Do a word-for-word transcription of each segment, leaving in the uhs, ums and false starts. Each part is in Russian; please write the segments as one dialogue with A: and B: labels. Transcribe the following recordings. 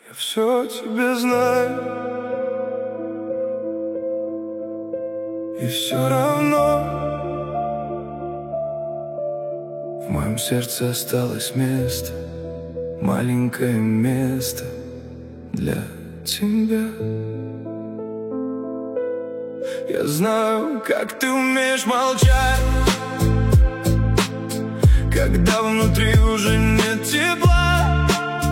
A: Я все о тебе знаю, и все равно в моем сердце осталось место, маленькое место для тебя. Я знаю, как ты умеешь молчать, когда внутри уже нет тепла.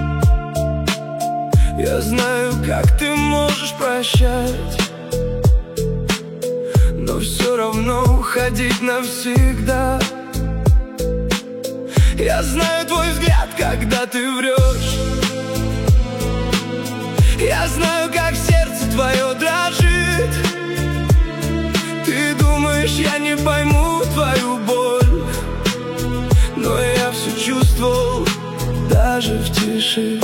A: Я знаю, как ты можешь прощать, но все равно уходить навсегда. Я знаю твой взгляд, когда ты врешь. Я знаю, как сердце твое дрожит. Ты думаешь, я не пойму твою боль, но я все чувствовал, даже в тиши.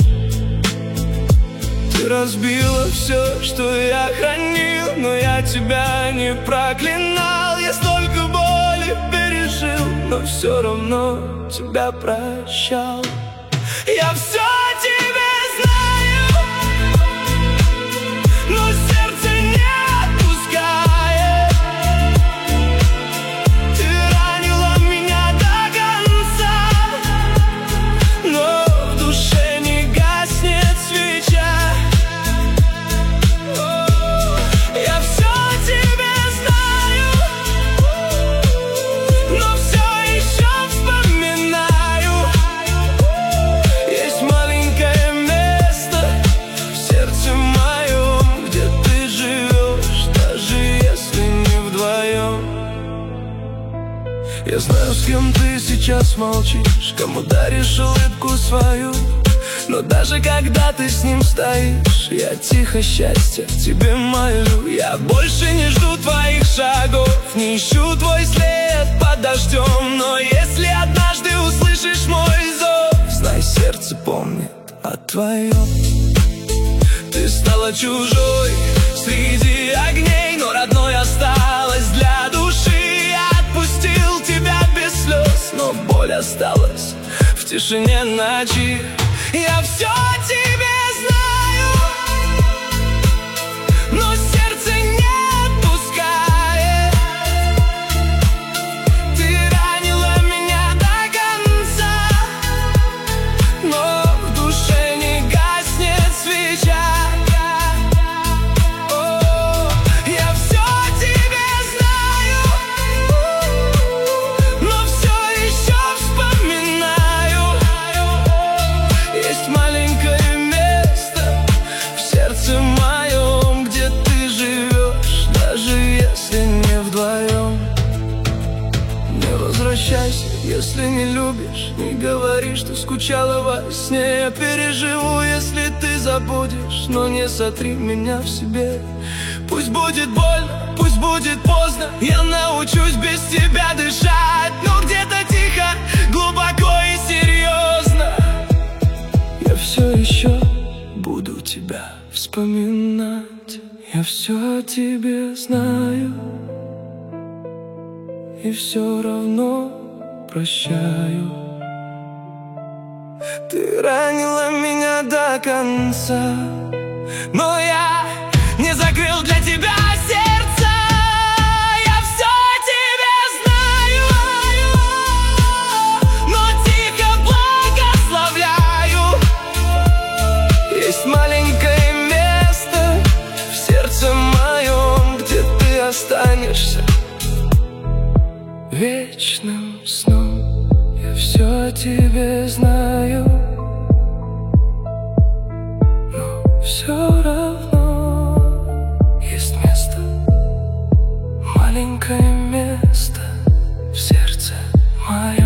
A: Ты разбила все, что я хранил, но я тебя не проклинал. Я столько боли пережил, но все равно тебя прощал. Я все о тебе знаю, но сердце не отпускает. Ты ранила меня до конца, но в душе не гаснет свеча. Я все о тебе знаю, но все еще вспоминаю. Есть маленькое место в сердце моем, где ты живешь, даже если не вдвоем. Я знаю, с кем ты сейчас молчишь, кому даришь улыбку свою, но даже когда ты с ним стоишь, я тихо счастье тебе молю. Я больше не жду твоих шагов, не ищу твой след под дождем, но если однажды услышишь мой зов, знай, сердце помнит о твоем. Ты стала чужой среди огней, но родной осталась для души. Я отпустил тебя без слез, но боль осталась в тишине ночи. Я все о тебе знаю, но сердце не отпускает. Ты ранила меня до конца, но в душе не гаснет свеча. О, я все о тебе знаю, но все еще вспоминаю. Есть маленькое место в сердце моем, где ты живешь, даже если не вдвоем. Не возвращайся, если не любишь, не говори, что скучала во сне. Я переживу, если ты забудешь, но не сотри меня в себе. Пусть будет больно, пусть будет поздно, я научусь без тебя дышать, но где-то тихо, глубоко и серьезно я все еще буду тебя вспоминать. Я все о тебе знаю, и все равно прощаю. Ты ранила меня до конца, но я не закрыл для тебя сердце. Я все о тебе знаю, но тихо благословляю. Есть маленькое место в сердце моем, где ты останешься вечным сном. Я все о тебе знаю, но все равно есть место, маленькое место в сердце моем.